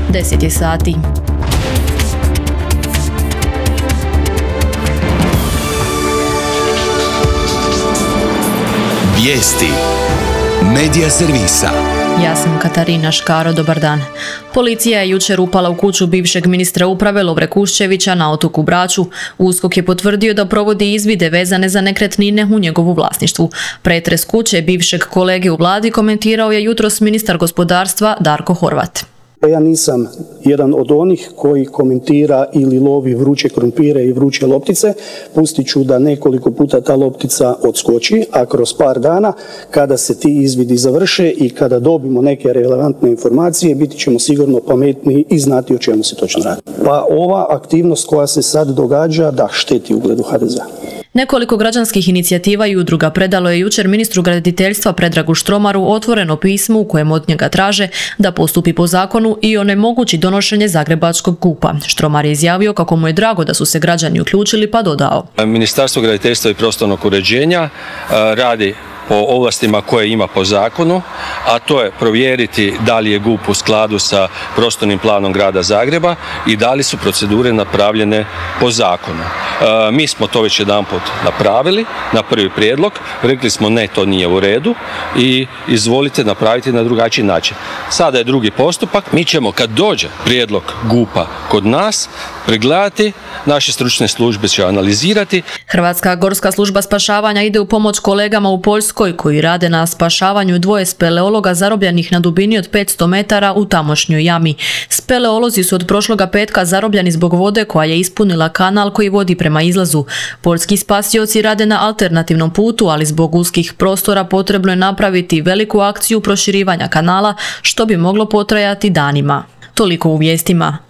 10 je sati. Vijesti Medija servisa. Ja sam Katarina Škaro, dobar dan. Policija je jučer upala u kuću bivšeg ministra uprave Lovre Kuščevića na otoku Braču. USKOK je potvrdio da provodi izvide vezane za nekretnine u njegovu vlasništvu. Pretres kuće bivšeg kolege u vladi komentirao je jutros ministar gospodarstva Darko Horvat. Ja nisam jedan od onih koji komentira ili lovi vruće krumpire i vruće loptice. Pustit ću da nekoliko puta ta loptica odskoči, a kroz par dana kada se ti izvidi završe i kada dobimo neke relevantne informacije, biti ćemo sigurno pametniji i znati o čemu se točno radi. Pa ova aktivnost koja se sad događa, da, šteti ugledu HDZ-a. Nekoliko građanskih inicijativa i udruga predalo je jučer ministru graditeljstva Predragu Štromaru otvoreno pismo u kojem od njega traže da postupi po zakonu i onemogući donošenje zagrebačkog GUP-a. Štromar je izjavio kako mu je drago da su se građani uključili, pa dodao. Ministarstvo graditeljstva i prostornog uređenja radi po ovlastima koje ima po zakonu, a to je provjeriti da li je GUP u skladu sa prostornim planom grada Zagreba i da li su procedure napravljene po zakonu. Mi smo to već jedanput napravili na prvi prijedlog, rekli smo ne, to nije u redu i izvolite napraviti na drugačiji način. Sada je drugi postupak, mi ćemo kad dođe prijedlog GUP-a kod nas pregledati, naše stručne službe će analizirati. Hrvatska gorska služba spašavanja ide u pomoć kolegama u Poljskoj koji rade na spašavanju dvoje speleologa zarobljenih na dubini od 500 metara u tamošnjoj jami. Speleolozi su od prošloga petka zarobljeni zbog vode koja je ispunila kanal koji vodi prema izlazu. Poljski spasioci rade na alternativnom putu, ali zbog uskih prostora potrebno je napraviti veliku akciju proširivanja kanala, što bi moglo potrajati danima. Toliko u vijestima.